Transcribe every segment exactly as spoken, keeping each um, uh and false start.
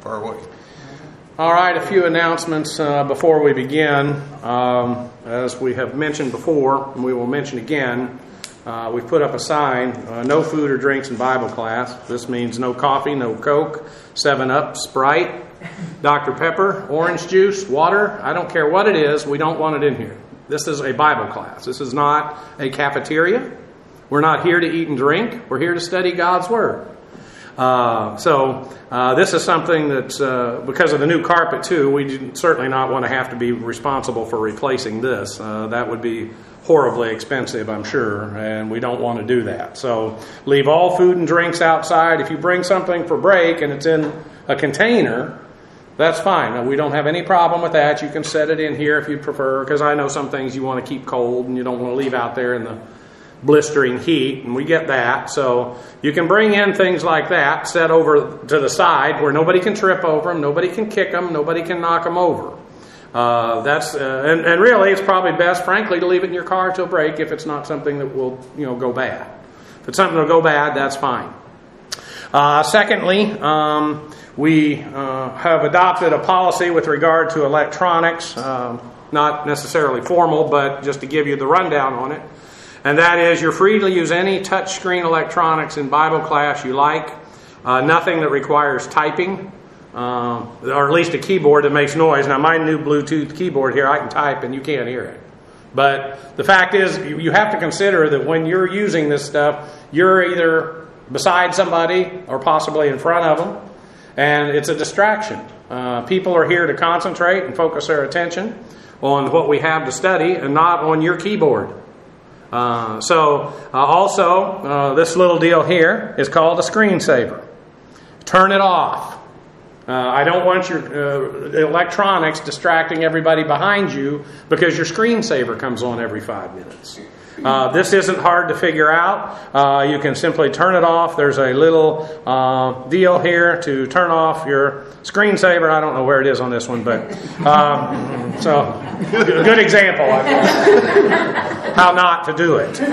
far away. All right, a few announcements uh, before we begin. Um, as we have mentioned before, and we will mention again, uh, we've put up a sign, uh, no food or drinks in Bible class. This means no coffee, no Coke, seven up, Sprite, Doctor Pepper, orange juice, water. I don't care what it is, we don't want it in here. This is a Bible class. This is not a cafeteria. We're not here to eat and drink. We're here to study God's Word. Uh, so uh, this is something that, uh, because of the new carpet too, we certainly not want to have to be responsible for replacing this. Uh, that would be horribly expensive, I'm sure, and we don't want to do that. So leave all food and drinks outside. If you bring something for break and it's in a container, that's fine. We don't have any problem with that. You can set it in here if you prefer, because I know some things you want to keep cold and you don't want to leave out there in the blistering heat, and we get that. So you can bring in things like that, set over to the side where nobody can trip over them, nobody can kick them, nobody can knock them over. Uh, that's uh, and, and really, it's probably best, frankly, to leave it in your car till break if it's not something that will, you know, go bad. If it's something that will go bad, that's fine. Uh, secondly, um, we uh, have adopted a policy with regard to electronics, um, not necessarily formal, but just to give you the rundown on it. And that is, you're free to use any touchscreen electronics in Bible class you like. Uh, nothing that requires typing, uh, or at least a keyboard that makes noise. Now, my new Bluetooth keyboard here, I can type and you can't hear it. But the fact is, you have to consider that when you're using this stuff, you're either beside somebody or possibly in front of them, and it's a distraction. Uh, people are here to concentrate and focus their attention on what we have to study and not on your keyboard. Uh, so, uh, also, uh, this little deal here is called a screensaver. Turn it off. Uh, I don't want your uh, electronics distracting everybody behind you because your screensaver comes on every five minutes. Uh, this isn't hard to figure out. Uh, you can simply turn it off. There's a little uh, deal here to turn off your screensaver. I don't know where it is on this one, but um, so good example I guess, how not to do it.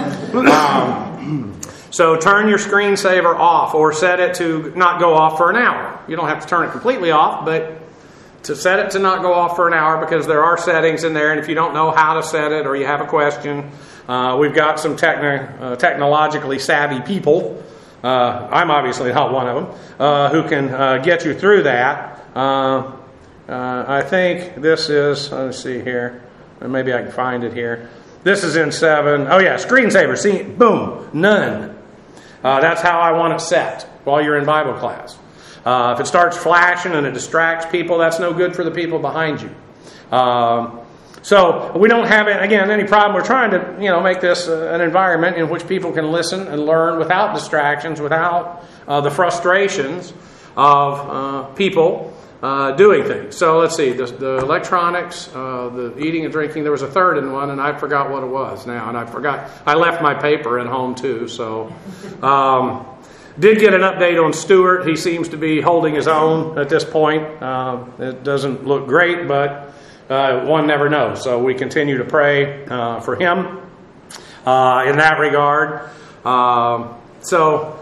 Um, so turn your screensaver off, or set it to not go off for an hour. You don't have to turn it completely off, but to set it to not go off for an hour, because there are settings in there, and if you don't know how to set it or you have a question, uh, we've got some techni- uh, technologically savvy people. Uh, I'm obviously not one of them, uh, who can uh, get you through that. Uh, uh, I think this is, let's see here, maybe I can find it here. This is in seven. Oh yeah, screensaver. See, boom, none. Uh, that's how I want it set while you're in Bible class. Uh, if it starts flashing and it distracts people, that's no good for the people behind you. Um, so we don't have, again, any problem. We're trying to, you know, make this uh, an environment in which people can listen and learn without distractions, without uh, the frustrations of uh, people uh, doing things. So let's see, the, the electronics, uh, the eating and drinking. There was a third in one, and I forgot what it was now, and I forgot. I left my paper at home too, so. Um, Did get an update on Stuart. He seems to be holding his own at this point. Uh, it doesn't look great, but uh, one never knows. So we continue to pray uh, for him uh, in that regard. Um, so,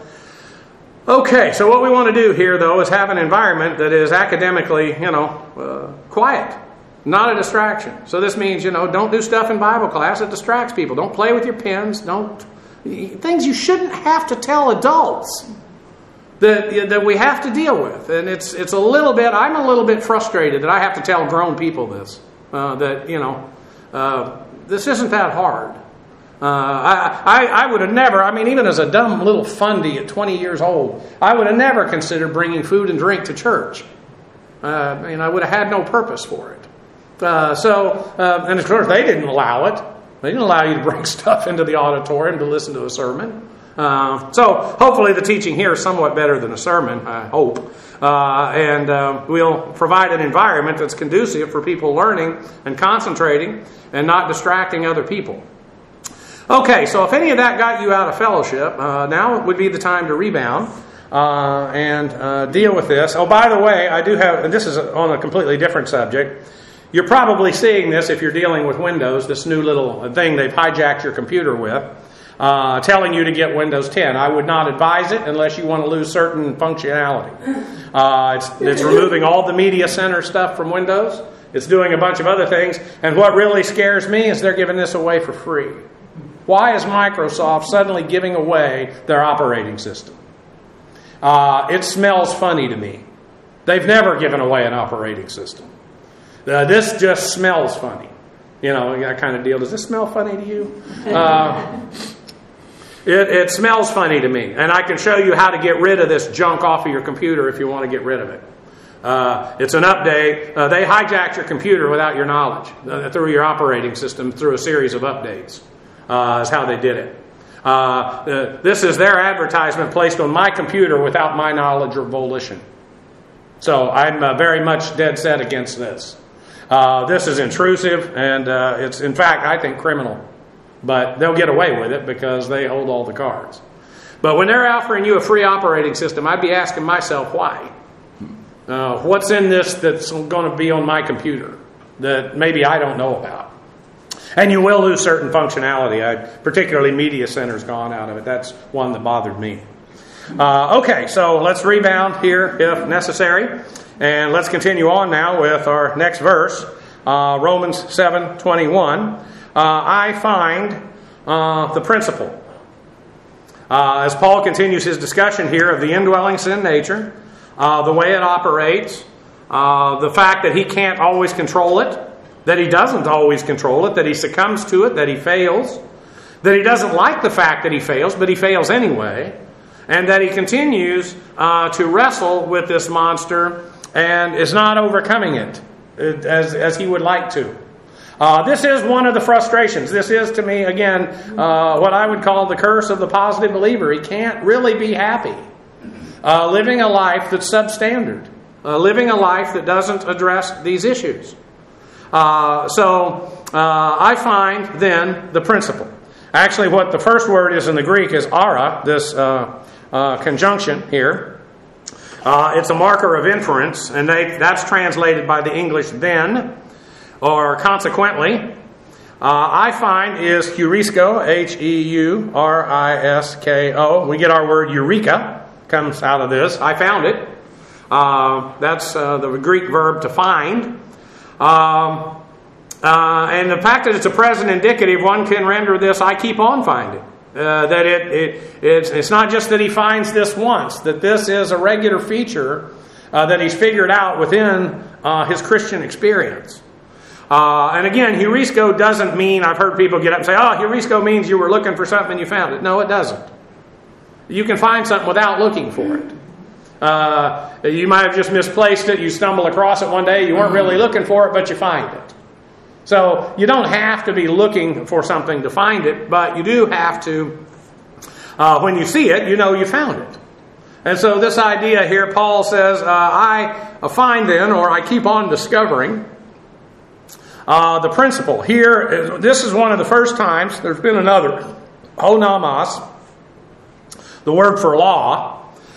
okay. So what we want to do here, though, is have an environment that is academically, you know, uh, quiet, not a distraction. So this means, you know, don't do stuff in Bible class that distracts people. Don't play with your pens. Don't. Things you shouldn't have to tell adults that that we have to deal with, and it's it's a little bit. I'm a little bit frustrated that I have to tell grown people this. Uh, that you know, uh, this isn't that hard. Uh, I, I I would have never. I mean, even as a dumb little fundy at twenty years old, I would have never considered bringing food and drink to church. Uh, I mean, I would have had no purpose for it. Uh, so, uh, and of course, they didn't allow it. They didn't allow you to bring stuff into the auditorium to listen to a sermon. Uh, so hopefully the teaching here is somewhat better than a sermon, I hope. Uh, and uh, we'll provide an environment that's conducive for people learning and concentrating and not distracting other people. Okay, so if any of that got you out of fellowship, uh, now would be the time to rebound uh, and uh, deal with this. Oh, by the way, I do have, and this is on a completely different subject. You're probably seeing this if you're dealing with Windows, this new little thing they've hijacked your computer with. uh, telling you to get Windows ten. I would not advise it unless you want to lose certain functionality. Uh, it's, it's removing all the Media Center stuff from Windows. It's doing a bunch of other things. And what really scares me is they're giving this away for free. Why is Microsoft suddenly giving away their operating system? Uh, it smells funny to me. They've never given away an operating system. Uh, this just smells funny. You know, that kind of deal. Does this smell funny to you? Uh, it, it smells funny to me. And I can show you how to get rid of this junk off of your computer if you want to get rid of it. Uh, it's an update. Uh, they hijacked your computer without your knowledge uh, through your operating system through a series of updates. Uh, is how they did it. Uh, the, this is their advertisement placed on my computer without my knowledge or volition. So I'm uh, very much dead set against this. Uh, this is intrusive, and uh, it's, in fact, I think criminal. But they'll get away with it because they hold all the cards. But when they're offering you a free operating system, I'd be asking myself why. Uh, what's in this that's going to be on my computer that maybe I don't know about? And you will lose certain functionality. I, particularly Media Center's gone out of it. That's one that bothered me. Uh, okay, so let's rebound here if necessary. And let's continue on now with our next verse, uh, Romans seven twenty-one. Uh, I find uh, the principle. Uh, as Paul continues his discussion here of the indwelling sin nature, uh, the way it operates, uh, the fact that he can't always control it, that he doesn't always control it, that he succumbs to it, that he fails, that he doesn't like the fact that he fails, but he fails anyway, and that he continues uh, to wrestle with this monster and is not overcoming it as, as he would like to. Uh, this is one of the frustrations. This is, to me, again, uh, what I would call the curse of the positive believer. He can't really be happy uh, living a life that's substandard, uh, living a life that doesn't address these issues. Uh, so uh, I find then the principle. Actually, what the first word is in the Greek is ara, this uh, uh, conjunction here. Uh, it's a marker of inference, and they, that's translated by the English then, or consequently. Uh, I find is heurisko, H E U R I S K O. We get our word eureka, comes out of this. I found it. Uh, that's uh, the Greek verb to find. Um, uh, and the fact that it's a present indicative, one can render this, I keep on finding. Uh, that it, it it's, it's not just that he finds this once, that this is a regular feature uh, that he's figured out within uh, his Christian experience. Uh, and again, heurisko doesn't mean, I've heard people get up and say, oh, heurisko means you were looking for something and you found it. No, it doesn't. You can find something without looking for it. Uh, you might have just misplaced it. You stumble across it one day. You weren't really looking for it, but you find it. So you don't have to be looking for something to find it, but you do have to, uh, when you see it, you know you found it. And so this idea here, Paul says, uh, I find then, or I keep on discovering, uh, the principle. Here, this is one of the first times, there's been another, honamos, the word for law.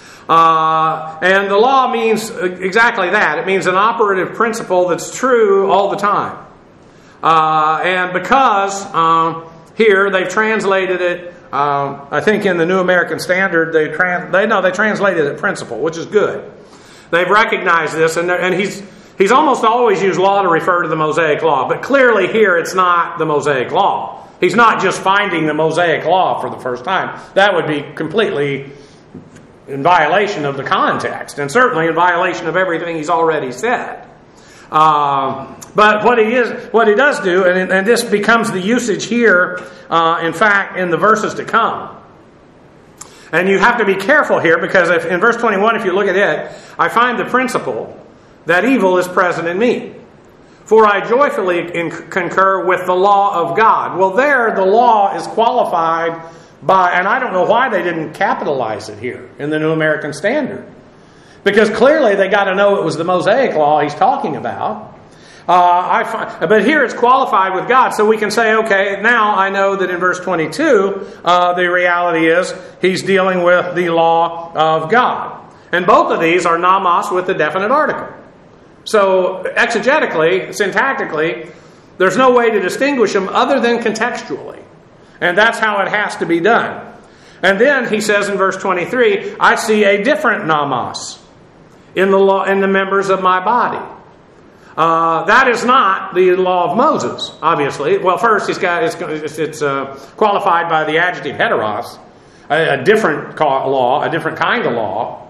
Uh, and the law means exactly that. It means an operative principle that's true all the time. Uh, and because um, here they've translated it, um, I think in the New American Standard, they trans they no they translated it principle, which is good. They've recognized this, and and he's he's almost always used law to refer to the Mosaic Law, but clearly here it's not the Mosaic Law. He's not just finding the Mosaic Law for the first time. That would be completely in violation of the context, and certainly in violation of everything he's already said. Uh, but what he is, what he does do, and, and this becomes the usage here, uh, in fact, in the verses to come. And you have to be careful here, because if, in verse twenty-one, if you look at it, I find the principle that evil is present in me. For I joyfully in, concur with the law of God. Well, there the law is qualified by, and I don't know why they didn't capitalize it here in the New American Standard. Because clearly they got to know it was the Mosaic Law he's talking about. Uh, I find, but here it's qualified with God. So we can say, okay, now I know that in verse twenty-two, uh, the reality is he's dealing with the law of God. And both of these are nomos with the definite article. So exegetically, syntactically, there's no way to distinguish them other than contextually. And that's how it has to be done. And then he says in verse twenty-three, I see a different nomos in the law, in the members of my body. Uh, that is not the law of Moses, obviously. Well, first, it's, got, it's, it's uh, qualified by the adjective heteros, a, a different law, a different kind of law.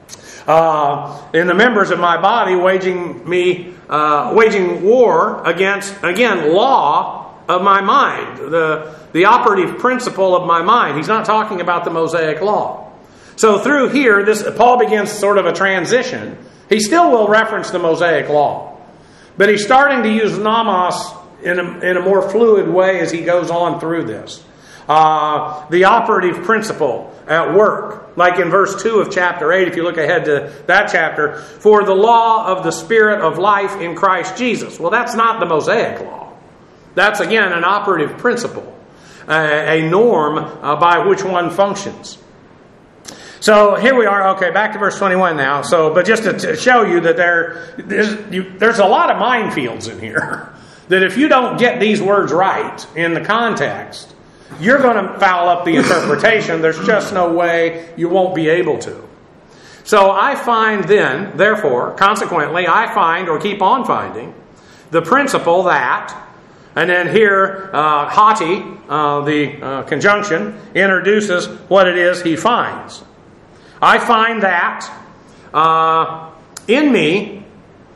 Uh, in the members of my body, waging me, uh, waging war against, again, law of my mind, the the operative principle of my mind. He's not talking about the Mosaic law. So through here, this Paul begins sort of a transition. He still will reference the Mosaic law, but he's starting to use nomos in a, in a more fluid way as he goes on through this. Uh, the operative principle at work, like in verse two of chapter eight, if you look ahead to that chapter, for the law of the Spirit of life in Christ Jesus. Well, that's not the Mosaic law. That's, again, an operative principle, a, a norm uh, by which one functions. So here we are. Okay, back to verse twenty-one now. So, but just to, to show you that there, there's, you, there's a lot of minefields in here. That if you don't get these words right in the context, you're going to foul up the interpretation. There's just no way you won't be able to. So I find then, therefore, consequently, I find or keep on finding the principle that, and then here, uh, hoti, uh, the uh, conjunction, introduces what it is he finds. I find that uh, in me,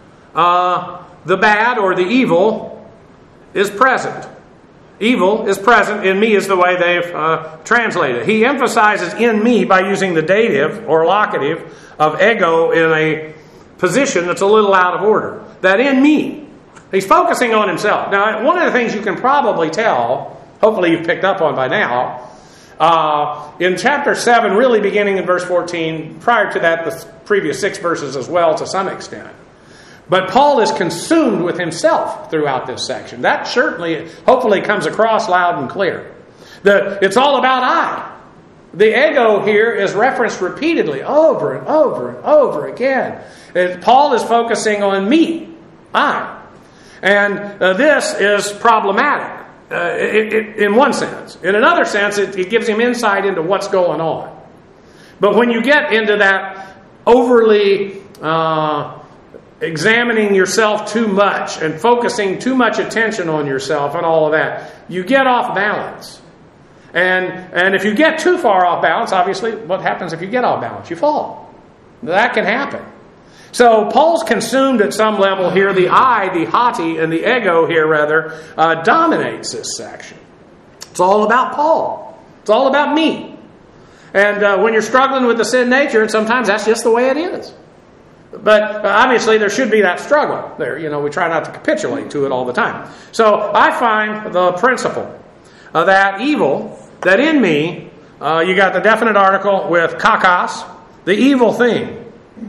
uh, the bad or the evil is present. Evil is present in me is the way they've uh, translated. He emphasizes in me by using the dative or locative of ego in a position that's a little out of order. That in me. He's focusing on himself. Now, one of the things you can probably tell, hopefully you've picked up on by now, uh, in chapter seven, really beginning in verse fourteen, prior to that, the previous six verses as well to some extent. But Paul is consumed with himself throughout this section. That certainly, hopefully, comes across loud and clear. The, it's all about I. The ego here is referenced repeatedly, over and over and over again. It, Paul is focusing on me, I. And uh, this is problematic uh, it, it, in one sense. In another sense, it, it gives him insight into what's going on. But when you get into that overly uh, examining yourself too much and focusing too much attention on yourself and all of that, you get off balance. And, and if you get too far off balance, obviously, what happens if you get off balance? You fall. That can happen. So Paul's consumed at some level here. The I, the hoti, and the ego here, rather, uh, dominates this section. It's all about Paul. It's all about me. And uh, when you're struggling with the sin nature, and sometimes that's just the way it is. But uh, obviously there should be that struggle there. You know, we try not to capitulate to it all the time. So I find the principle of that evil, that in me, uh, you got the definite article with kakos, the evil thing.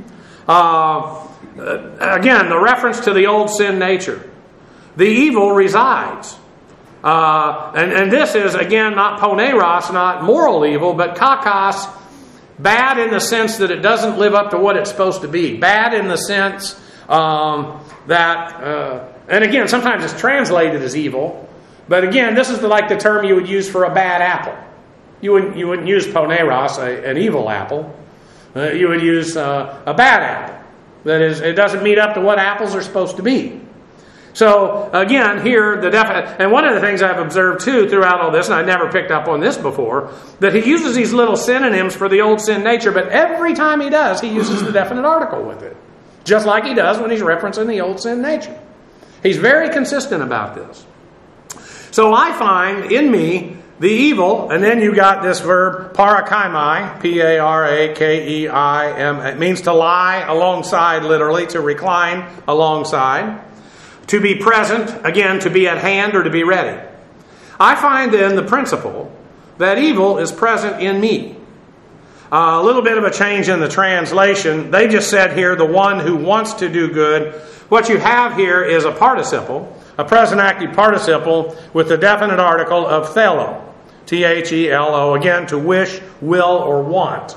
Uh, again, the reference to the old sin nature. The evil resides. Uh, and, and this is, again, not poneros, not moral evil, but kakos, bad in the sense that it doesn't live up to what it's supposed to be. Bad in the sense um, that, uh, and again, sometimes it's translated as evil, but again, this is the, like the term you would use for a bad apple. You wouldn't, you wouldn't use poneros, a, an evil apple. Uh, you would use uh, a bad apple. That is, it doesn't meet up to what apples are supposed to be. So, again, here, the definite, and one of the things I've observed, too, throughout all this, and I never picked up on this before, that he uses these little synonyms for the old sin nature, but every time he does, he uses the definite article with it. Just like he does when he's referencing the old sin nature. He's very consistent about this. So I find in me the evil, and then you got this verb, parakaimai, P A R A K E I M. It means to lie alongside, literally, to recline alongside. To be present, again, to be at hand or to be ready. I find then the principle that evil is present in me. Uh, a little bit of a change in the translation. They just said here, the one who wants to do good. What you have here is a participle, a present active participle with the definite article of thelo. T H E L O, again, to wish, will, or want.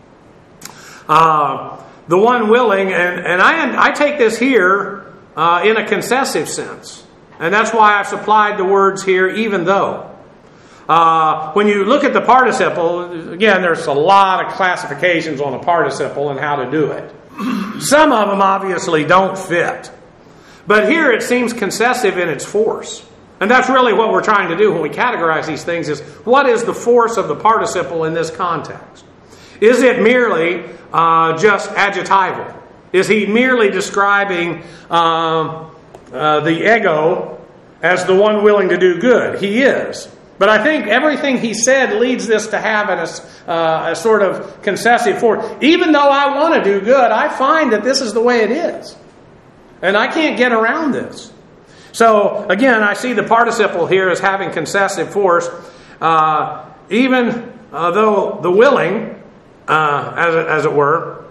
Uh, the one willing, and, and I, I take this here uh, in a concessive sense. And that's why I've supplied the words here, even though. uh, when you look at the participle, again, there's a lot of classifications on the participle and how to do it. Some of them obviously don't fit. But here it seems concessive in its force. And that's really what we're trying to do when we categorize these things is, what is the force of the participle in this context? Is it merely uh, just adjectival? Is he merely describing um, uh, the ego as the one willing to do good? He is. But I think everything he said leads this to have an, a, uh, a sort of concessive force. Even though I want to do good, I find that this is the way it is. And I can't get around this. So, again, I see the participle here as having concessive force. Uh, even uh, though the willing, uh, as, it, as it were,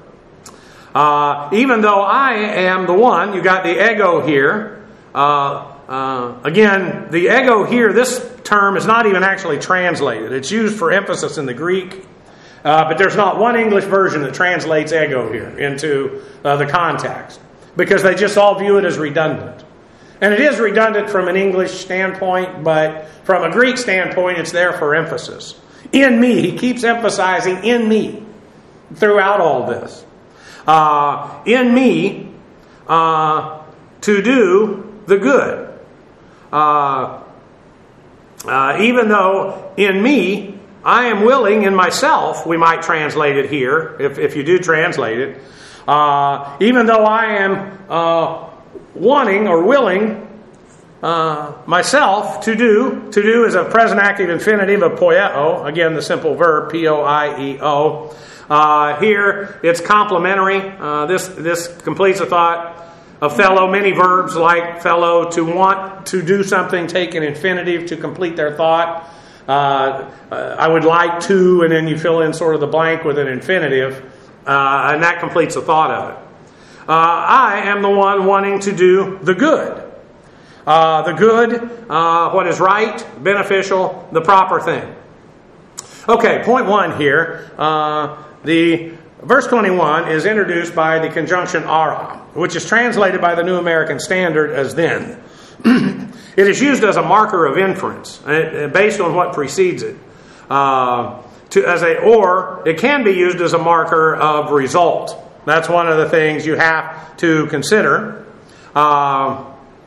uh, even though I am the one, you got the ego here. Uh, uh, again, the ego here, this term is not even actually translated. It's used for emphasis in the Greek. Uh, but there's not one English version that translates ego here into uh, the context. Because they just all view it as redundant. And it is redundant from an English standpoint, but from a Greek standpoint, it's there for emphasis. In me. He keeps emphasizing in me throughout all this. Uh, in me uh, to do the good. Uh, uh, even though in me, I am willing in myself, we might translate it here, if, if you do translate it. Uh, even though I am uh, wanting or willing uh, myself to do, to do is a present active infinitive of poieo, again the simple verb, P O I E O. Uh, here it's complementary. Uh, this, this completes a thought. Of fellow, many verbs like fellow, to want to do something, take an infinitive to complete their thought. Uh, I would like to, and then you fill in sort of the blank with an infinitive. Uh, and that completes the thought of it. Uh, I am the one wanting to do the good. Uh, the good, uh, what is right, beneficial, the proper thing. Okay, point one here. Uh, the verse twenty-one is introduced by the conjunction ara, which is translated by the New American Standard as then. It is used as a marker of inference, based on what precedes it. Uh, To, as a or, it can be used as a marker of result. That's one of the things you have to consider. Uh,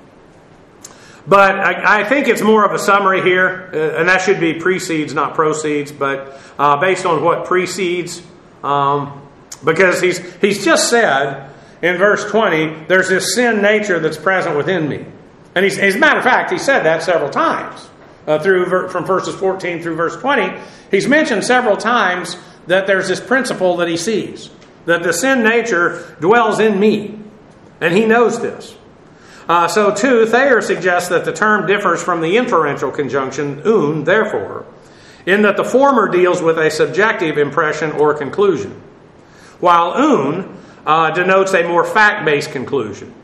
but I, I think it's more of a summary here, uh, and that should be precedes, not proceeds, but uh, based on what precedes. Um, because he's he's just said in verse twenty, there's this sin nature that's present within me. And he's, as a matter of fact, he said that several times. Uh, through from verses fourteen through verse twenty, he's mentioned several times that there's this principle that he sees, that the sin nature dwells in me, and he knows this. Uh, so too, Thayer suggests that the term differs from the inferential conjunction un, therefore, in that the former deals with a subjective impression or conclusion, while un uh, denotes a more fact-based conclusion.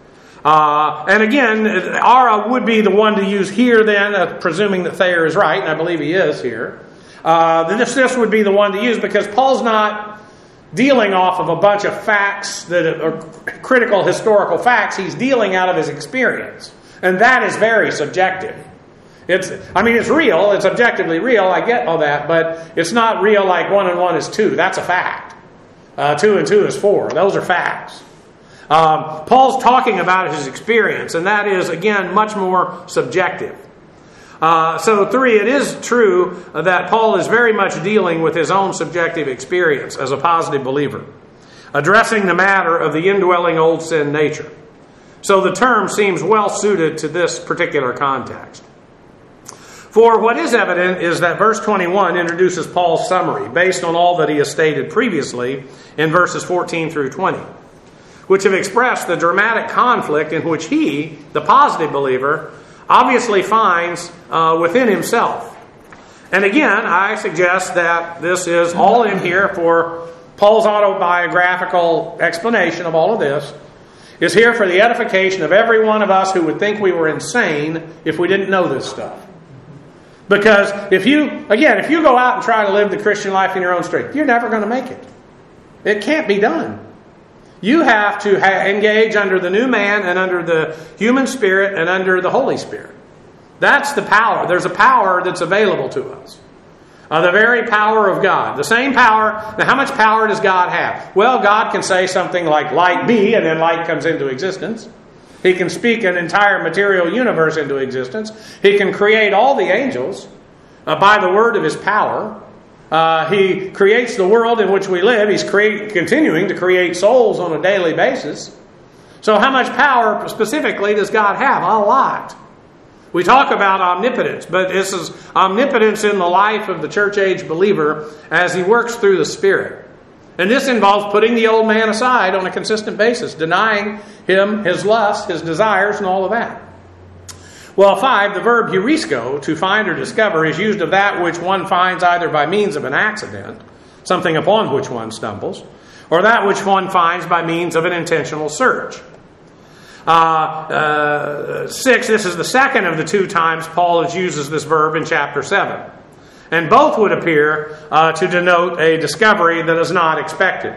Uh, and again, ara would be the one to use here then, uh, presuming that Thayer is right, and I believe he is here. Uh, this, this would be the one to use because Paul's not dealing off of a bunch of facts that are critical historical facts. He's dealing out of his experience. And that is very subjective. It's, I mean, it's real. It's objectively real. I get all that. But it's not real like one and one is two. That's a fact. Uh, two and two is four. Those are facts. Um, Paul's talking about his experience, and that is, again, much more subjective. Uh, so, three, it is true that Paul is very much dealing with his own subjective experience as a positive believer, addressing the matter of the indwelling old sin nature. So the term seems well suited to this particular context. For what is evident is that verse twenty-one introduces Paul's summary based on all that he has stated previously in verses fourteen through twenty. Which have expressed the dramatic conflict in which he, the positive believer, obviously finds uh, within himself. And again, I suggest that this is all in here for Paul's autobiographical explanation of all of this, is here for the edification of every one of us who would think we were insane if we didn't know this stuff. Because if you, again, if you go out and try to live the Christian life in your own strength, you're never going to make it. It can't be done. You have to ha- engage under the new man and under the human spirit and under the Holy Spirit. That's the power. There's a power that's available to us. Uh, the very power of God. The same power. Now, how much power does God have? Well, God can say something like, light be, and then light comes into existence. He can speak an entire material universe into existence. He can create all the angels uh, by the word of His power. Uh, he creates the world in which we live. He's create, continuing to create souls on a daily basis. So how much power specifically does God have? A lot. We talk about omnipotence, but this is omnipotence in the life of the church age believer as he works through the Spirit. And this involves putting the old man aside on a consistent basis, denying him his lusts, his desires, and all of that. Well, five, the verb heurisko, to find or discover, is used of that which one finds either by means of an accident, something upon which one stumbles, or that which one finds by means of an intentional search. Uh, uh, six, this is the second of the two times Paul uses this verb in chapter seven. And both would appear uh, to denote a discovery that is not expected.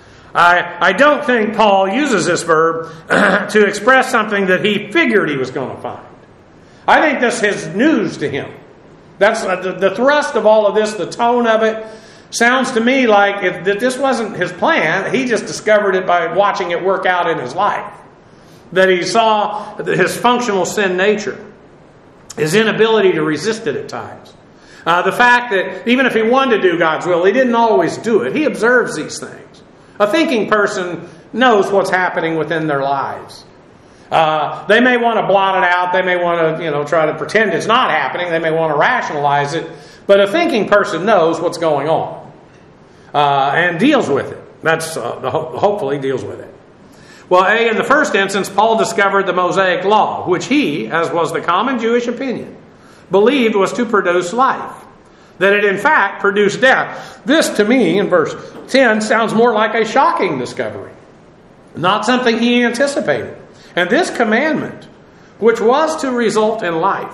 I, I don't think Paul uses this verb to express something that he figured he was going to find. I think this is news to him. That's uh, the, the thrust of all of this, the tone of it, sounds to me like if that this wasn't his plan, he just discovered it by watching it work out in his life. That he saw his functional sin nature, his inability to resist it at times. Uh, the fact that even if he wanted to do God's will, he didn't always do it. He observes these things. A thinking person knows what's happening within their lives. Uh, they may want to blot it out. They may want to, you know, try to pretend it's not happening. They may want to rationalize it. But a thinking person knows what's going on uh, and deals with it. That's uh, the ho- hopefully deals with it. Well, A, in the first instance, Paul discovered the Mosaic Law, which he, as was the common Jewish opinion, believed was to produce life. That it, in fact, produced death. This, to me, in verse ten, sounds more like a shocking discovery. Not something he anticipated. And this commandment, which was to result in life,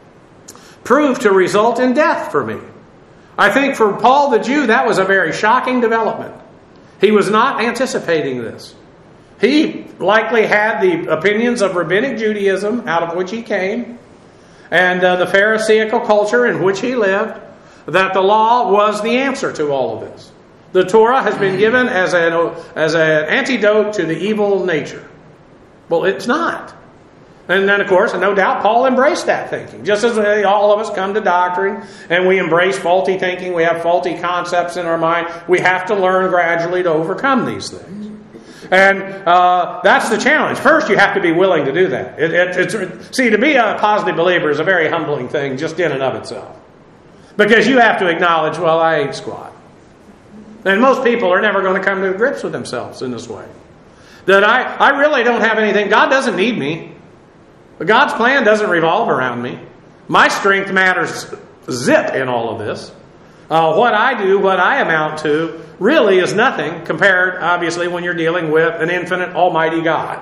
proved to result in death for me. I think for Paul the Jew, that was a very shocking development. He was not anticipating this. He likely had the opinions of rabbinic Judaism, out of which he came, and uh, the Pharisaical culture in which he lived, that the law was the answer to all of this. The Torah has been given as an, as an antidote to the evil nature. Well, it's not. And then, of course, and no doubt, Paul embraced that thinking. Just as all of us come to doctrine and we embrace faulty thinking, we have faulty concepts in our mind, we have to learn gradually to overcome these things. And uh, that's the challenge. First, you have to be willing to do that. It, it, it's, see, to be a positive believer is a very humbling thing just in and of itself. Because you have to acknowledge, well, I ain't squat. And most people are never going to come to grips with themselves in this way. That I, I really don't have anything. God doesn't need me. God's plan doesn't revolve around me. My strength matters zip in all of this. Uh, what I do, what I amount to, really is nothing compared, obviously, when you're dealing with an infinite, almighty God.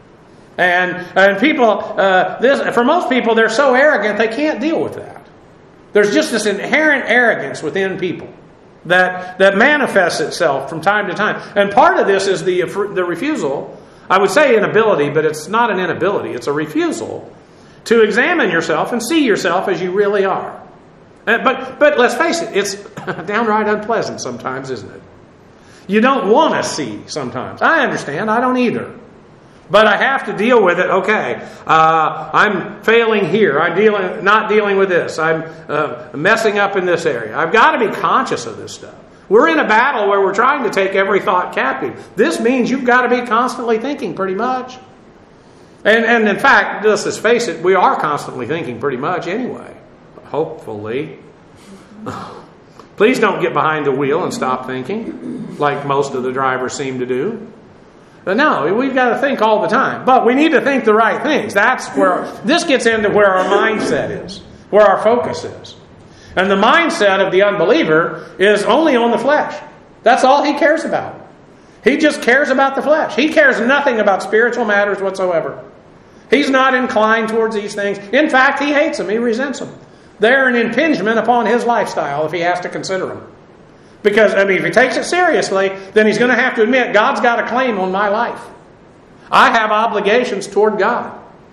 And and people, uh, this for most people, they're so arrogant they can't deal with that. There's just this inherent arrogance within people that that manifests itself from time to time. And part of this is the the refusal. I would say inability, but it's not an inability. It's a refusal to examine yourself and see yourself as you really are. But but let's face it, it's downright unpleasant sometimes, isn't it? You don't want to see sometimes. I understand. I don't either. But I have to deal with it. Okay, uh, I'm failing here. I'm dealing, not dealing with this. I'm uh, messing up in this area. I've got to be conscious of this stuff. We're in a battle where we're trying to take every thought captive. This means you've got to be constantly thinking pretty much. And, and in fact, just let's face it, we are constantly thinking pretty much anyway. Hopefully. Please don't get behind the wheel and stop thinking, like most of the drivers seem to do. But no, we've got to think all the time. But we need to think the right things. That's where this gets into where our mindset is, where our focus is. And the mindset of the unbeliever is only on the flesh. That's all he cares about. He just cares about the flesh. He cares nothing about spiritual matters whatsoever. He's not inclined towards these things. In fact, he hates them. He resents them. They're an impingement upon his lifestyle if he has to consider them. Because, I mean, if he takes it seriously, then he's going to have to admit, God's got a claim on my life. I have obligations toward God.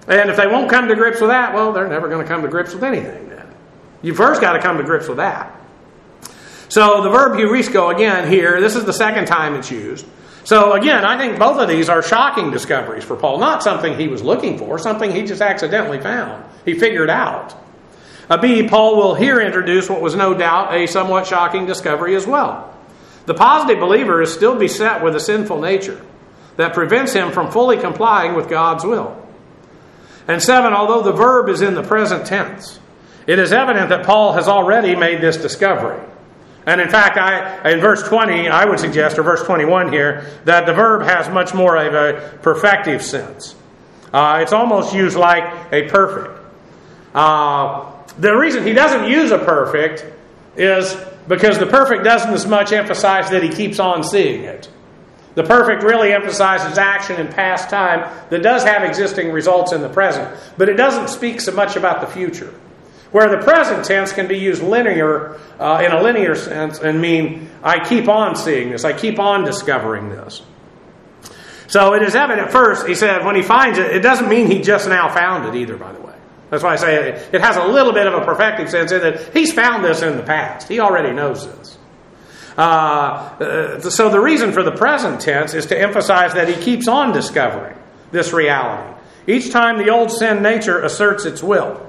And if they won't come to grips with that, well, they're never going to come to grips with anything then. You first got to come to grips with that. So the verb heurisco, again, here, this is the second time it's used. So again, I think both of these are shocking discoveries for Paul. Not something he was looking for, something he just accidentally found. He figured out. Uh, B, Paul will here introduce what was no doubt a somewhat shocking discovery as well. The positive believer is still beset with a sinful nature that prevents him from fully complying with God's will. And seven, although the verb is in the present tense, it is evident that Paul has already made this discovery. And in fact, I, in verse twenty, I would suggest, or verse twenty-one here, that the verb has much more of a perfective sense. Uh, it's almost used like a perfect. Uh, the reason he doesn't use a perfect is because the perfect doesn't as much emphasize that he keeps on seeing it. The perfect really emphasizes action in past time that does have existing results in the present, but it doesn't speak so much about the future. Where the present tense can be used linear, uh, in a linear sense and mean, I keep on seeing this, I keep on discovering this. So it is evident first, he said, when he finds it, it doesn't mean he just now found it either, by the way. That's why I say it, it has a little bit of a perfective sense in that he's found this in the past. He already knows this. Uh, uh, so the reason for the present tense is to emphasize that he keeps on discovering this reality. Each time the old sin nature asserts its will.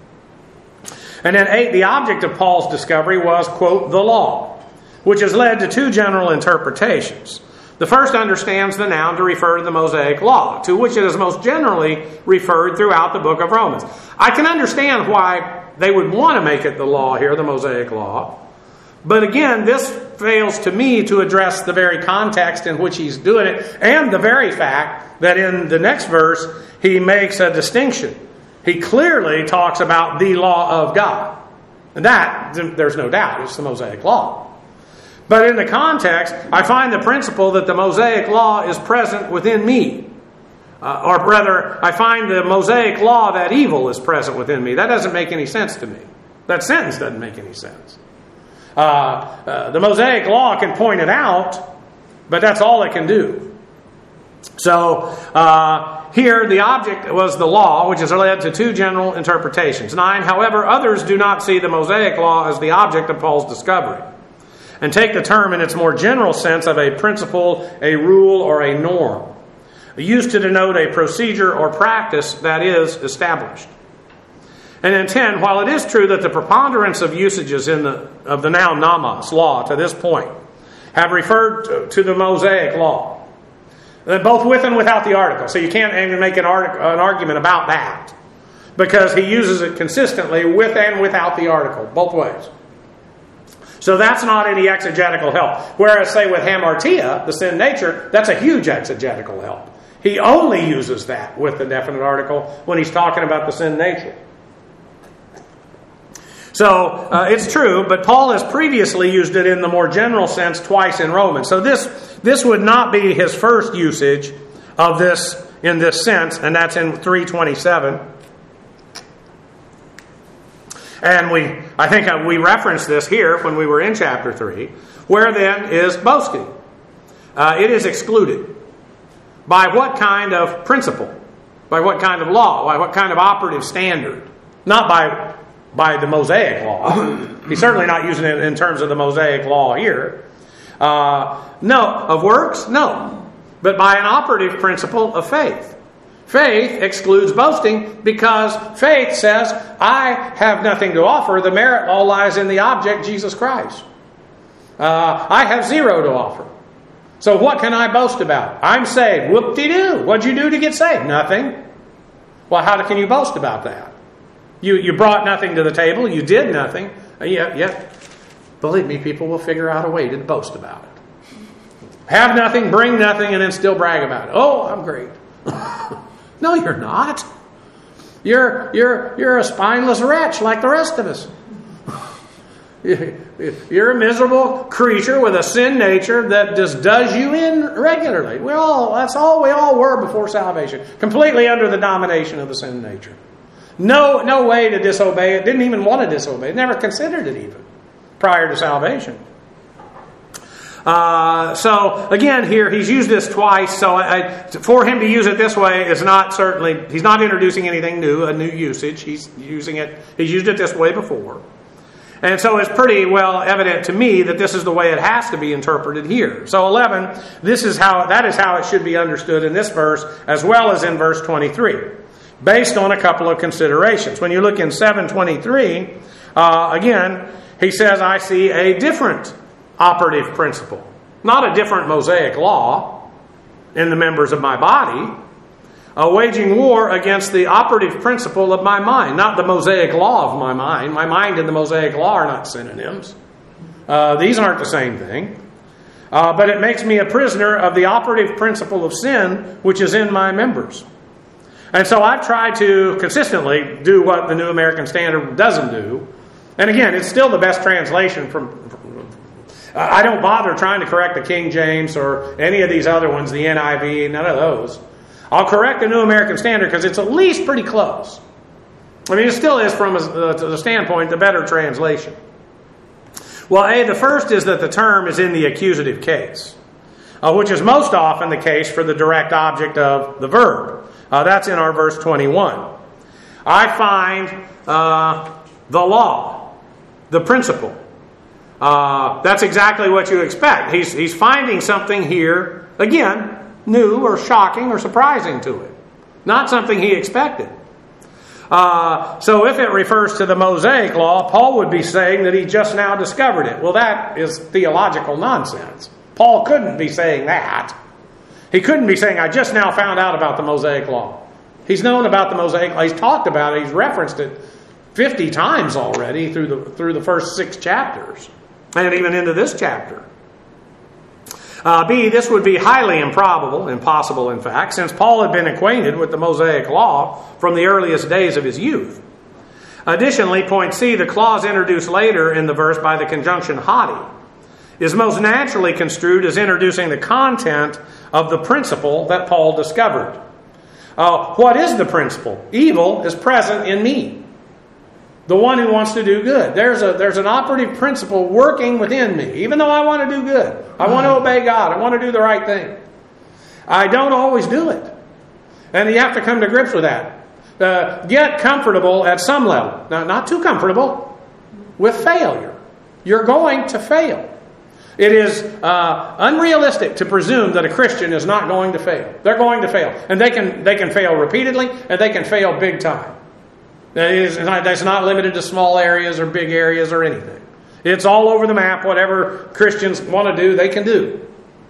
And then eight, the object of Paul's discovery was, quote, the law, which has led to two general interpretations. The first understands the noun to refer to the Mosaic law, to which it is most generally referred throughout the book of Romans. I can understand why they would want to make it the law here, the Mosaic law. But again, this fails to me to address the very context in which he's doing it, and the very fact that in the next verse he makes a distinction. He clearly talks about the law of God. And that, there's no doubt, it's the Mosaic law. But in the context, I find the principle that the Mosaic law is present within me. Uh, or rather, I find the Mosaic law that evil is present within me. That doesn't make any sense to me. That sentence doesn't make any sense. Uh, uh, the Mosaic law can point it out, but that's all it can do. So, uh, here the object was the law, which has led to two general interpretations. Nine, however, others do not see the Mosaic law as the object of Paul's discovery, and take the term in its more general sense of a principle, a rule, or a norm, used to denote a procedure or practice that is established. And in ten, while it is true that the preponderance of usages in the of the noun nomos, law, to this point, have referred to, to the Mosaic law, both with and without the article. So you can't even make an, artic- an argument about that, because he uses it consistently with and without the article, both ways. So that's not any exegetical help. Whereas, say, with hamartia, the sin nature, that's a huge exegetical help. He only uses that with the definite article when he's talking about the sin nature. So, uh, it's true, but Paul has previously used it in the more general sense twice in Romans. So this, this would not be his first usage of this in this sense, and that's in three twenty-seven. And we, I think we referenced this here when we were in chapter three. Where then is boasting? Uh, it is excluded. By what kind of principle? By what kind of law? By what kind of operative standard? Not by... by the Mosaic law. He's certainly not using it in terms of the Mosaic law here. Uh, no. Of works? No. But by an operative principle of faith. Faith excludes boasting because faith says, I have nothing to offer. The merit all lies in the object, Jesus Christ. Uh, I have zero to offer. So what can I boast about? I'm saved. Whoop-de-doo. What'd you do to get saved? Nothing. Well, how can you boast about that? You you brought nothing to the table. You did nothing. Uh, yeah, yeah. Believe me, people will figure out a way to boast about it. Have nothing, bring nothing, and then still brag about it. Oh, I'm great. No, you're not. You're you're you're a spineless wretch like the rest of us. You're a miserable creature with a sin nature that just does you in regularly. We all that's all we all were before salvation, completely under the domination of the sin nature. No, no way to disobey it. Didn't even want to disobey it. Never considered it even prior to salvation. Uh, so again, here he's used this twice. So I, for him to use it this way is not certainly, he's not introducing anything new, a new usage. He's using it, he's used it this way before. And so it's pretty well evident to me that this is the way it has to be interpreted here. So eleven, this is how, that is how it should be understood in this verse as well as in verse twenty-three, based on a couple of considerations. When you look in seven twenty-three, uh, again, he says, I see a different operative principle, not a different Mosaic law in the members of my body, uh, waging war against the operative principle of my mind, not the Mosaic law of my mind. My mind and the Mosaic law are not synonyms. Uh, these aren't the same thing. Uh, but it makes me a prisoner of the operative principle of sin, which is in my members. And so I've tried to consistently do what the New American Standard doesn't do. And again, it's still the best translation from... I don't bother trying to correct the King James or any of these other ones, the N I V, none of those. I'll correct the New American Standard because it's at least pretty close. I mean, it still is, from a, uh, the standpoint, the better translation. Well, A, the first is that the term is in the accusative case, uh, which is most often the case for the direct object of the verb. Uh, that's in our verse twenty-one. I find uh, the law, the principle. Uh, that's exactly what you expect. He's, he's finding something here, again, new or shocking or surprising to him. Not something he expected. Uh, so if it refers to the Mosaic law, Paul would be saying that he just now discovered it. Well, that is theological nonsense. Paul couldn't be saying that. He couldn't be saying, I just now found out about the Mosaic law. He's known about the Mosaic law. He's talked about it. He's referenced it fifty times already through the, through the first six chapters. And even into this chapter. Uh, B, this would be highly improbable, impossible in fact, since Paul had been acquainted with the Mosaic law from the earliest days of his youth. Additionally, point C, the clause introduced later in the verse by the conjunction haughty, is most naturally construed as introducing the content of the principle that Paul discovered. Uh, what is the principle? Evil is present in me. The one who wants to do good. There's a there's an operative principle working within me. Even though I want to do good. I want to obey God. I want to do the right thing. I don't always do it. And you have to come to grips with that. Uh, get comfortable at some level. Now, not too comfortable with failure. You're going to fail. It is uh, unrealistic to presume that a Christian is not going to fail. They're going to fail. And they can they can fail repeatedly, and they can fail big time. It's not, it's not limited to small areas or big areas or anything. It's all over the map. Whatever Christians want to do, they can do.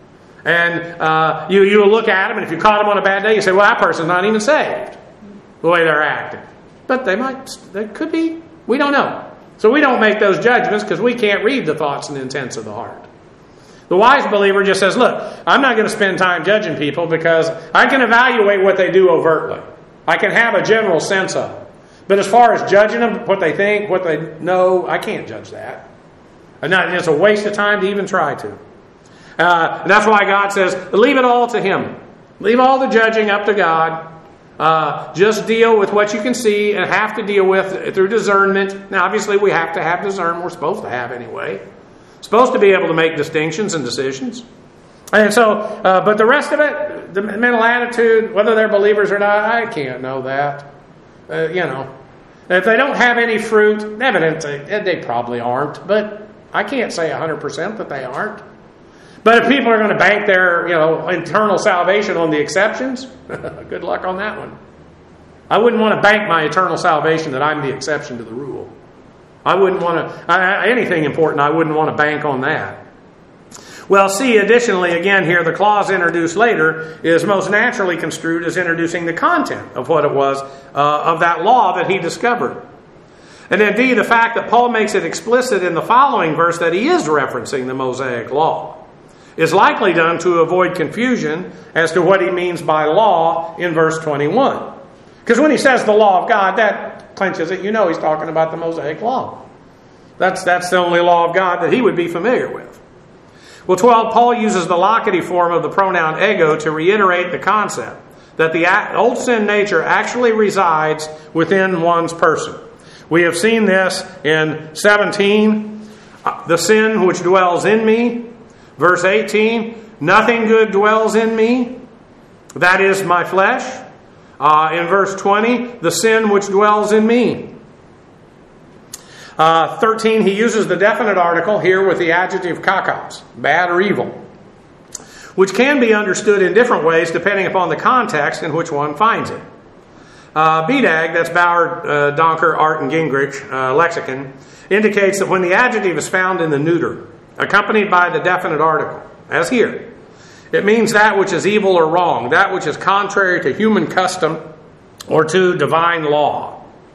And uh, you, you look at them, and if you caught them on a bad day, you say, well, that person's not even saved, the way they're acting. But they might, they could be. We don't know. So we don't make those judgments because we can't read the thoughts and intents of the heart. The wise believer just says, look, I'm not going to spend time judging people because I can evaluate what they do overtly. I can have a general sense of them. But as far as judging them, what they think, what they know, I can't judge that. And not, it's a waste of time to even try to. Uh, and that's why God says, leave it all to Him. Leave all the judging up to God. Uh, just deal with what you can see and have to deal with through discernment. Now, obviously, we have to have discernment. We're supposed to have anyway. Supposed to be able to make distinctions and decisions. And so, uh, but the rest of it, the mental attitude, whether they're believers or not, I can't know that. Uh, you know, if they don't have any fruit, evident they, they probably aren't, but I can't say one hundred percent that they aren't. But if people are going to bank their, you know, eternal salvation on the exceptions, good luck on that one. I wouldn't want to bank my eternal salvation that I'm the exception to the rule. I wouldn't want to, I, anything important, I wouldn't want to bank on that. Well, see, additionally, again here, the clause introduced later is most naturally construed as introducing the content of what it was, uh, of that law that he discovered. And then D, the fact that Paul makes it explicit in the following verse that he is referencing the Mosaic law is likely done to avoid confusion as to what he means by law in verse twenty-one. Because when he says the law of God, that clinches it. You know he's talking about the Mosaic law. That's, that's the only law of God that he would be familiar with. Well, twelve, Paul uses the locative form of the pronoun ego to reiterate the concept that the old sin nature actually resides within one's person. We have seen this in seventeen. The sin which dwells in me, Verse eighteen, nothing good dwells in me, that is my flesh. Uh, in verse twenty, the sin which dwells in me. Uh, thirteen, he uses the definite article here with the adjective kakos, bad or evil, which can be understood in different ways depending upon the context in which one finds it. Uh, B D A G, that's Bauer, uh, Donker, Art, and Gingrich uh, lexicon, indicates that when the adjective is found in the neuter, accompanied by the definite article, as here, it means that which is evil or wrong, that which is contrary to human custom or to divine law.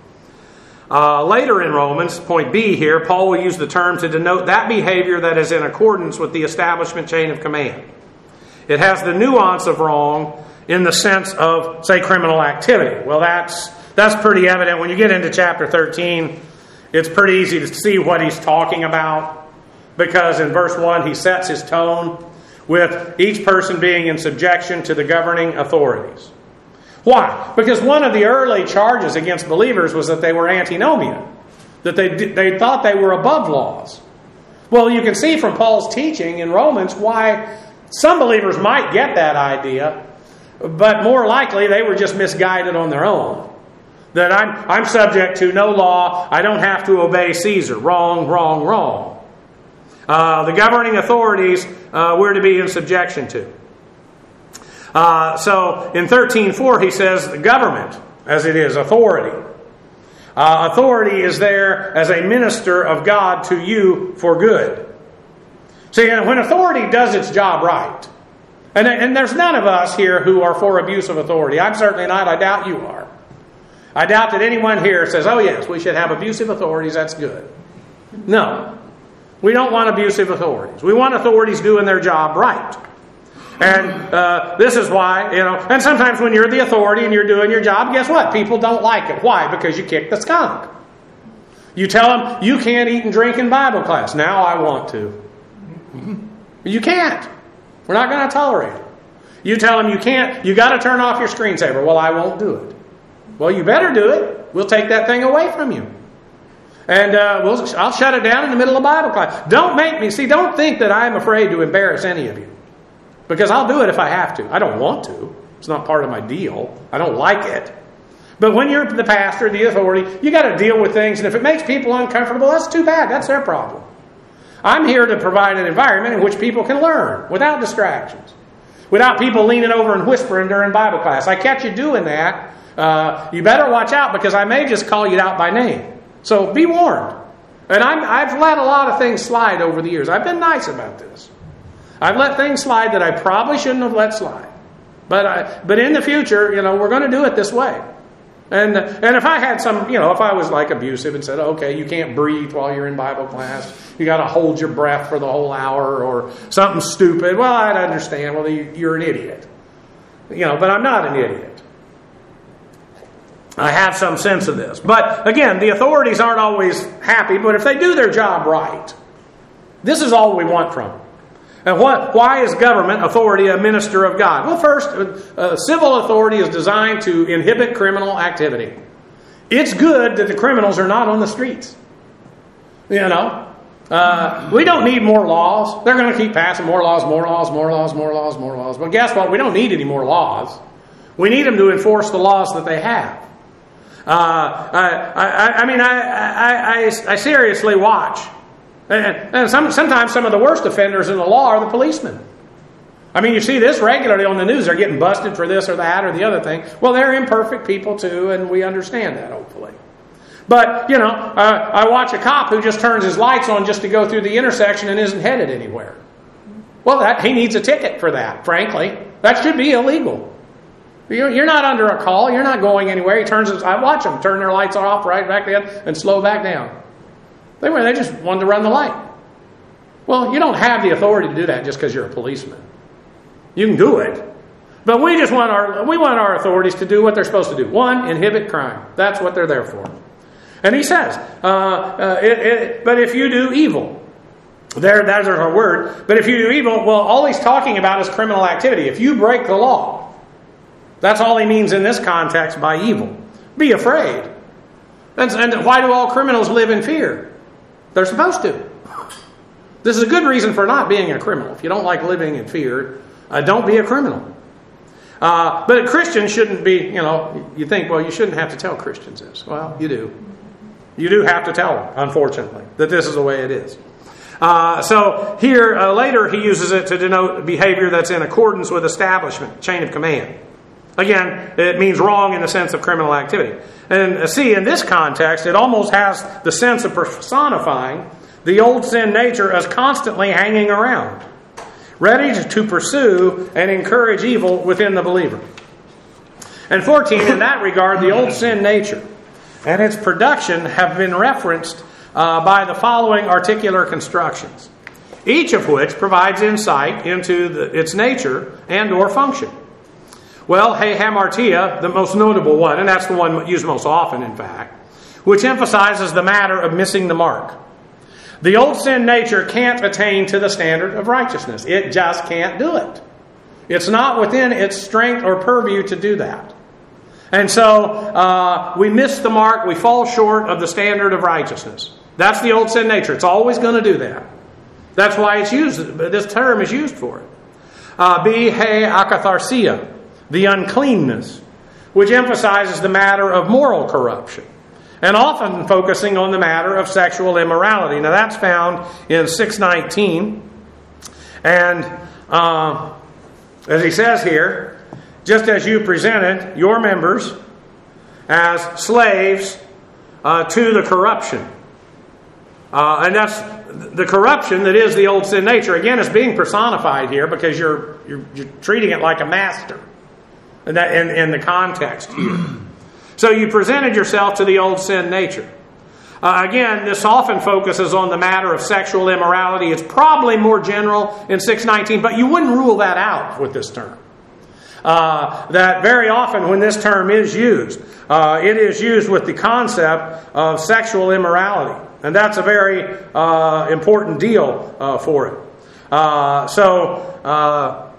Uh, later in Romans, point B here, Paul will use the term to denote that behavior that is in accordance with the establishment chain of command. It has the nuance of wrong in the sense of, say, criminal activity. Well, that's that's pretty evident. When you get into chapter thirteen, it's pretty easy to see what he's talking about, because in verse one he sets his tone with each person being in subjection to the governing authorities. Why? Because one of the early charges against believers was that they were antinomian, that they they thought they were above laws. Well, you can see from Paul's teaching in Romans why some believers might get that idea, but more likely they were just misguided on their own. That I'm I'm subject to no law, I don't have to obey Caesar. Wrong, wrong, wrong. Uh, the governing authorities uh, we're to be in subjection to. Uh, so in thirteen four he says the government, as it is, authority. Uh, authority is there as a minister of God to you for good. See, when authority does its job right, and, and there's none of us here who are for abuse of authority. I'm certainly not. I doubt you are. I doubt that anyone here says, oh yes, we should have abusive authorities, that's good. No. We don't want abusive authorities. We want authorities doing their job right. And uh, this is why, you know, and sometimes when you're the authority and you're doing your job, guess what? People don't like it. Why? Because you kicked the skunk. You tell them, you can't eat and drink in Bible class. Now I want to. You can't. We're not going to tolerate it. You tell them you can't, you got to turn off your screensaver. Well, I won't do it. Well, you better do it. We'll take that thing away from you. And uh, we'll, I'll shut it down in the middle of Bible class. Don't make me, see, don't think that I'm afraid to embarrass any of you. Because I'll do it if I have to. I don't want to. It's not part of my deal. I don't like it. But when you're the pastor, the authority, you got to deal with things. And if it makes people uncomfortable, that's too bad. That's their problem. I'm here to provide an environment in which people can learn without distractions. Without people leaning over and whispering during Bible class. I catch you doing that. Uh, you better watch out, because I may just call you out by name. So be warned. And I'm, I've let a lot of things slide over the years. I've been nice about this. I've let things slide that I probably shouldn't have let slide. But I, but in the future, you know, we're going to do it this way. And and if I had some, you know, if I was like abusive and said, okay, you can't breathe while you're in Bible class, you got to hold your breath for the whole hour, or something stupid, well, I'd understand. Well, you, you're an idiot. You know, but I'm not an idiot. I have some sense of this. But again, the authorities aren't always happy, but if they do their job right, this is all we want from them. And what? Why is government authority a minister of God? Well, first, uh, civil authority is designed to inhibit criminal activity. It's good that the criminals are not on the streets. You know, uh, we don't need more laws. They're going to keep passing more laws, more laws, more laws, more laws, more laws. But guess what? We don't need any more laws. We need them to enforce the laws that they have. Uh, I, I, I mean, I, I, I, I seriously watch. And, and some, sometimes some of the worst offenders in the law are the policemen. I mean, you see this regularly on the news. They're getting busted for this or that or the other thing. Well, they're imperfect people too, and we understand that, hopefully. But, you know, uh, I watch a cop who just turns his lights on just to go through the intersection and isn't headed anywhere. Well, that, he needs a ticket for that, frankly. That should be illegal. You're not under a call. You're not going anywhere. He turns his, I watch them turn their lights off right back then and slow back down. They were, they just wanted to run the light. Well, you don't have the authority to do that just because you're a policeman. You can do it. But we just want our we want our authorities to do what they're supposed to do. One, inhibit crime. That's what they're there for. And he says, uh, uh, it, it, but if you do evil, there, there's our word. But if you do evil, well, all he's talking about is criminal activity. If you break the law, that's all he means in this context by evil. Be afraid. And, and why do all criminals live in fear? They're supposed to. This is a good reason for not being a criminal. If you don't like living in fear, uh, don't be a criminal. Uh, but Christians shouldn't be, you know, you think, well, you shouldn't have to tell Christians this. Well, you do. You do have to tell them, unfortunately, that this is the way it is. Uh, so here, uh, later, he uses it to denote behavior that's in accordance with establishment, chain of command. Again, it means wrong in the sense of criminal activity. And uh, see, in this context, it almost has the sense of personifying the old sin nature as constantly hanging around, ready to pursue and encourage evil within the believer. And fourteen, in that regard, the old sin nature and its production have been referenced uh, by the following articular constructions, each of which provides insight into the, its nature and or function. Well, he hamartia, the most notable one, and that's the one used most often, in fact, which emphasizes the matter of missing the mark. The old sin nature can't attain to the standard of righteousness. It just can't do it. It's not within its strength or purview to do that. And so uh, we miss the mark. We fall short of the standard of righteousness. That's the old sin nature. It's always going to do that. That's why it's used. This term is used for it. Uh, B, he akatharsia, the uncleanness, which emphasizes the matter of moral corruption, and often focusing on the matter of sexual immorality. Now that's found in six nineteen. And uh, as he says here, just as you presented your members as slaves uh, to the corruption. Uh, and that's the corruption that is the old sin nature. Again, it's being personified here because you're, you're, you're treating it like a master in, that, in, in the context here. So you presented yourself to the old sin nature. Uh, again, this often focuses on the matter of sexual immorality. It's probably more general in six nineteen, but you wouldn't rule that out with this term. Uh, that very often when this term is used, uh, it is used with the concept of sexual immorality. And that's a very uh, important deal uh, for it. Uh, so, uh,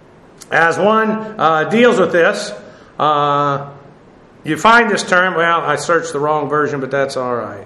as one uh, deals with this, uh, you find this term, well, I searched the wrong version, but that's all right.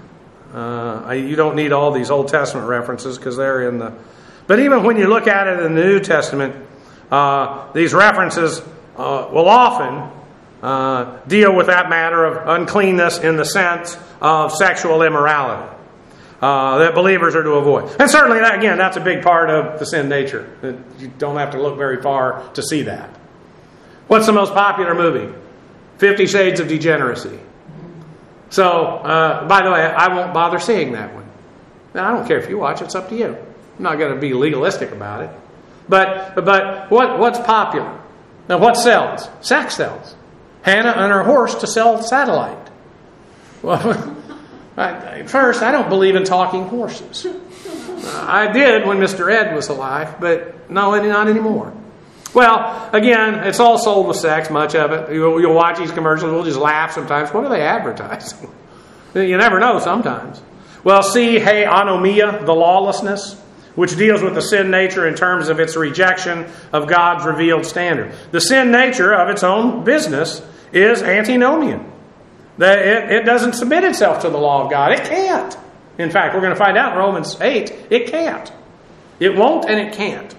Uh, I, you don't need all these Old Testament references because they're in the... But even when you look at it in the New Testament, uh, these references uh, will often uh, deal with that matter of uncleanness in the sense of sexual immorality uh, that believers are to avoid. And certainly, that, again, that's a big part of the sin nature. You don't have to look very far to see that. What's the most popular movie? Fifty Shades of Degeneracy. So, uh, by the way, I won't bother seeing that one. Now, I don't care if you watch it. It's up to you. I'm not going to be legalistic about it. But but what what's popular? Now, what sells? Sex sells. Hannah and her horse to sell satellite. Well, I, first, I don't believe in talking horses. I did when Mister Ed was alive, but no, not anymore. Well, again, it's all sold with sex, much of it. You'll, you'll watch these commercials, we'll just laugh sometimes. What are they advertising? You never know sometimes. Well, see, hey, anomia, the lawlessness, which deals with the sin nature in terms of its rejection of God's revealed standard. The sin nature of its own business is antinomian. That it, it doesn't submit itself to the law of God. It can't. In fact, we're going to find out in Romans eight, it can't. It won't and it can't.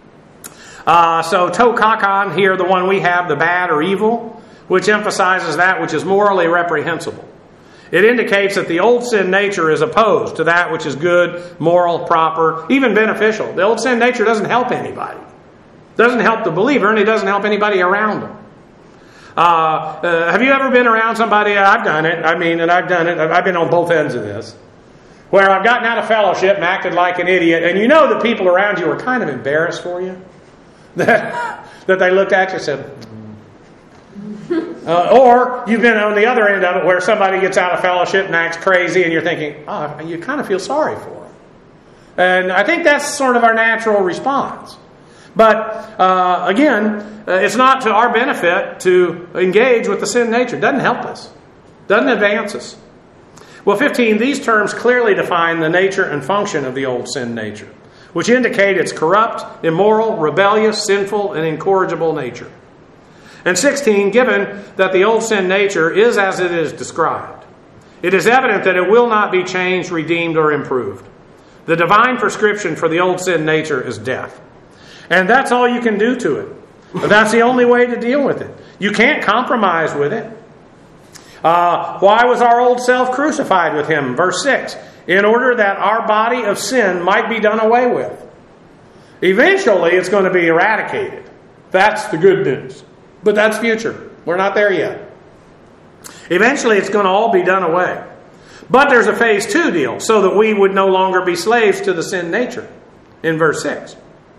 Uh, so to kakon here, the one we have, the bad or evil, which emphasizes that which is morally reprehensible. It indicates that the old sin nature is opposed to that which is good, moral, proper, even beneficial. The old sin nature doesn't help anybody. It doesn't help the believer, and it doesn't help anybody around them. Uh, uh, have you ever been around somebody? I've done it. I mean, and I've done it. I've been on both ends of this. Where I've gotten out of fellowship and acted like an idiot, and you know the people around you are kind of embarrassed for you. That, that they looked at you and said, uh, or you've been on the other end of it where somebody gets out of fellowship and acts crazy and you're thinking, oh, you kind of feel sorry for them. And I think that's sort of our natural response. But uh, again, uh, it's not to our benefit to engage with the sin nature. It doesn't help us. It doesn't advance us. Well, fifteen, these terms clearly define the nature and function of the old sin nature, which indicate its corrupt, immoral, rebellious, sinful, and incorrigible nature. And sixteen, given that the old sin nature is as it is described, it is evident that it will not be changed, redeemed, or improved. The divine prescription for the old sin nature is death. And that's all you can do to it. But that's the only way to deal with it. You can't compromise with it. Uh, why was our old self crucified with him? Verse six. In order that our body of sin might be done away with. Eventually it's going to be eradicated. That's the good news. But that's future. We're not there yet. Eventually it's going to all be done away. But there's a phase two deal, so that we would no longer be slaves to the sin nature, in verse six.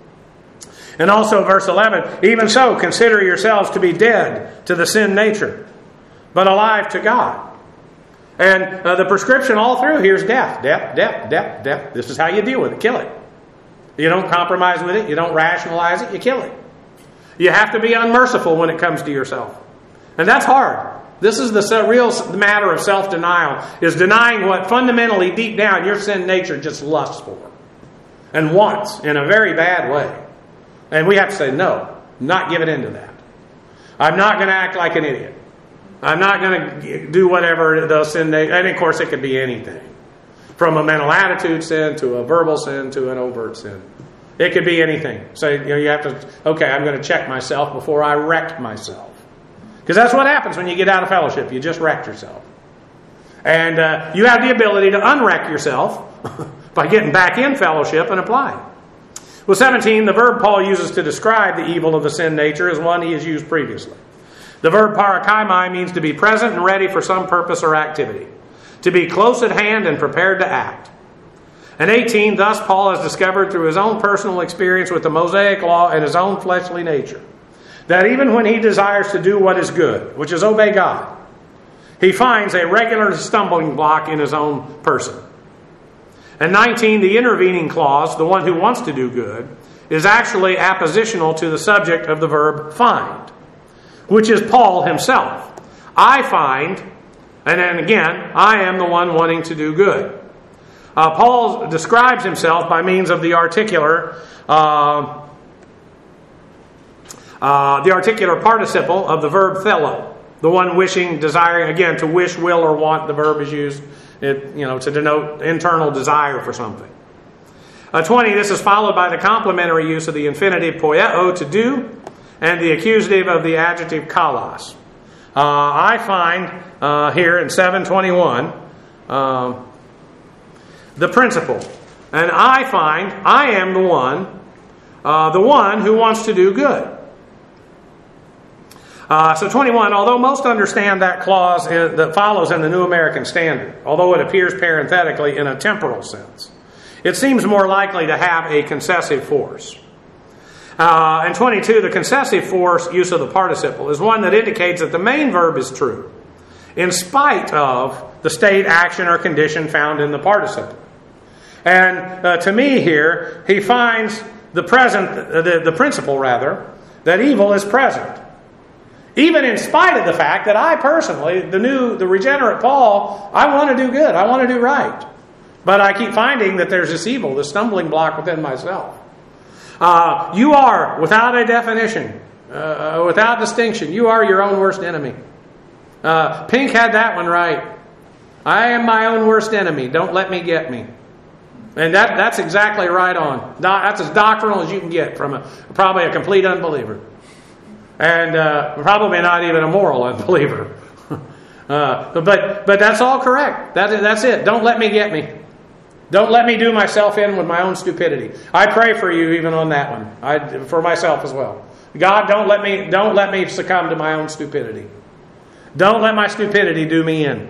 And also verse eleven, even so, consider yourselves to be dead to the sin nature, but alive to God. And uh, the prescription all through here is death, death, death, death, death. This is how you deal with it. Kill it. You don't compromise with it. You don't rationalize it. You kill it. You have to be unmerciful when it comes to yourself. And that's hard. This is the real matter of self-denial, is denying what fundamentally deep down your sin nature just lusts for and wants in a very bad way. And we have to say, no, not giving in to that. I'm not going to act like an idiot. I'm not going to do whatever the sin nature, and of course it could be anything. From a mental attitude sin to a verbal sin to an overt sin. It could be anything. So you know, you have to, okay, I'm going to check myself before I wreck myself. Because that's what happens when you get out of fellowship. You just wrecked yourself. And uh, you have the ability to unwreck yourself by getting back in fellowship and applying. Well, seventeen, the verb Paul uses to describe the evil of the sin nature is one he has used previously. The verb parakaimai means to be present and ready for some purpose or activity. To be close at hand and prepared to act. And eighteen, thus Paul has discovered through his own personal experience with the Mosaic law and his own fleshly nature, that even when he desires to do what is good, which is obey God, he finds a regular stumbling block in his own person. And nineteen, the intervening clause, the one who wants to do good, is actually appositional to the subject of the verb find, which is Paul himself. I find, and then again, I am the one wanting to do good. Uh, Paul describes himself by means of the articular uh, Uh, the articular participle of the verb thelo, the one wishing, desiring, again, to wish, will, or want, the verb is used, it, you know, to denote internal desire for something. Uh, twenty, this is followed by the complementary use of the infinitive poieo, to do, and the accusative of the adjective kalos. Uh, I find uh, here in seven twenty-one uh, the principle, and I find I am the one, uh, the one who wants to do good. Uh, so twenty-one, although most understand that clause in, that follows in the New American Standard, although it appears parenthetically in a temporal sense, it seems more likely to have a concessive force. Uh, and twenty-two, the concessive force use of the participle is one that indicates that the main verb is true, in spite of the state, action, or condition found in the participle. And uh, to me here, he finds the present, uh, the, the principle rather, that evil is present. Even in spite of the fact that I personally, the new, the regenerate Paul, I want to do good. I want to do right. But I keep finding that there's this evil, this stumbling block within myself. Uh, you are, without a definition, uh, without distinction, you are your own worst enemy. Uh, Pink had that one right. I am my own worst enemy. Don't let me get me. And that, that's exactly right on. That's as doctrinal as you can get from a, probably a complete unbeliever. And uh, probably not even a moral unbeliever. uh, but but that's all correct. That, that's it. Don't let me get me. Don't let me do myself in with my own stupidity. I pray for you even on that one. I, for myself as well. God, don't let me don't let me succumb to my own stupidity. Don't let my stupidity do me in.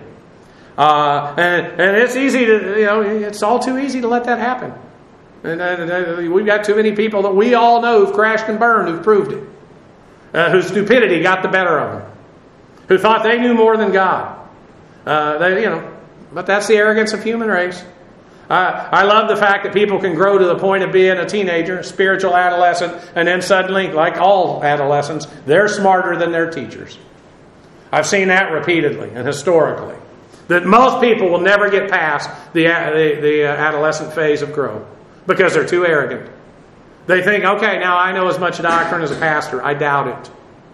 Uh, and and it's easy to you know it's all too easy to let that happen. And uh, we've got too many people that we all know who've crashed and burned who've proved it. Uh, whose stupidity got the better of them, who thought they knew more than God. Uh, they, you know, but that's the arrogance of human race. Uh, I love the fact that people can grow to the point of being a teenager, spiritual adolescent, and then suddenly, like all adolescents, they're smarter than their teachers. I've seen that repeatedly and historically. That most people will never get past the the, the adolescent phase of growth because they're too arrogant. They think, okay, now I know as much doctrine as a pastor. I doubt it.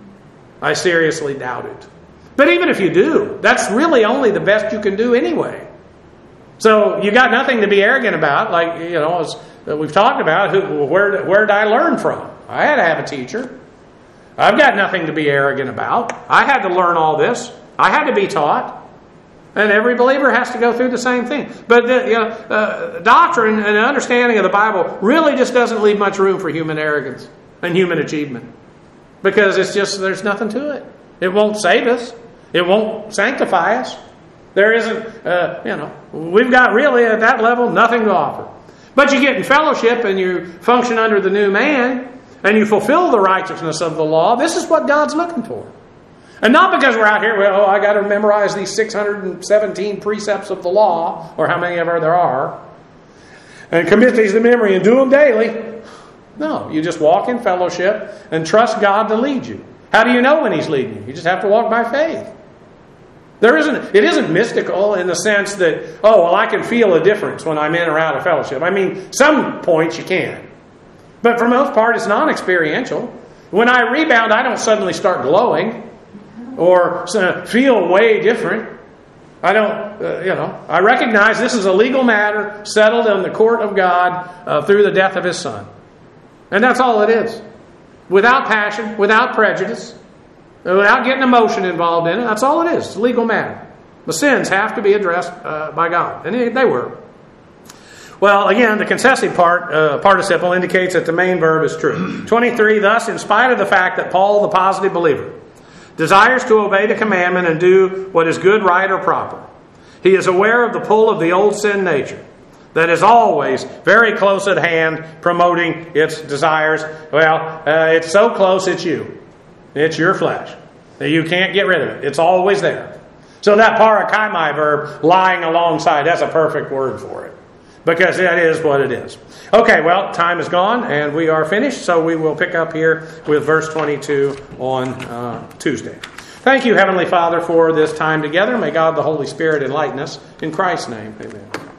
I seriously doubt it. But even if you do, that's really only the best you can do anyway. So you got nothing to be arrogant about. Like, you know, as we've talked about, who, where, where did I learn from? I had to have a teacher. I've got nothing to be arrogant about. I had to learn all this. I had to be taught. And every believer has to go through the same thing. But the, you know, uh, doctrine and understanding of the Bible really just doesn't leave much room for human arrogance and human achievement. Because it's just, there's nothing to it. It won't save us. It won't sanctify us. There isn't, uh, you know, we've got really at that level nothing to offer. But you get in fellowship and you function under the new man and you fulfill the righteousness of the law. This is what God's looking for. And not because we're out here, well, oh, I got to memorize these six hundred seventeen precepts of the law, or how many ever there are, and commit these to memory and do them daily. No, you just walk in fellowship and trust God to lead you. How do you know when He's leading you? You just have to walk by faith. There isn't, it isn't mystical in the sense that, oh, well, I can feel a difference when I'm in or out of fellowship. I mean, some points you can. But for the most part, it's non-experiential. When I rebound, I don't suddenly start glowing or feel way different. I don't, uh, you know, I recognize this is a legal matter settled in the court of God uh, through the death of His Son. And that's all it is. Without passion, without prejudice, without getting emotion involved in it. That's all it is. It's a legal matter. The sins have to be addressed uh, by God. And they were. Well, again, the concessive part, uh, participle indicates that the main verb is true. twenty-three, thus, in spite of the fact that Paul, the positive believer, desires to obey the commandment and do what is good, right, or proper, he is aware of the pull of the old sin nature that is always very close at hand, promoting its desires. Well, uh, it's so close, it's you. It's your flesh. You can't get rid of it. It's always there. So that parakaimai verb, lying alongside, that's a perfect word for it. Because that is what it is. Okay, well, time is gone and we are finished. So we will pick up here with verse twenty-two on uh, Tuesday. Thank you, Heavenly Father, for this time together. May God the Holy Spirit enlighten us. In Christ's name, amen.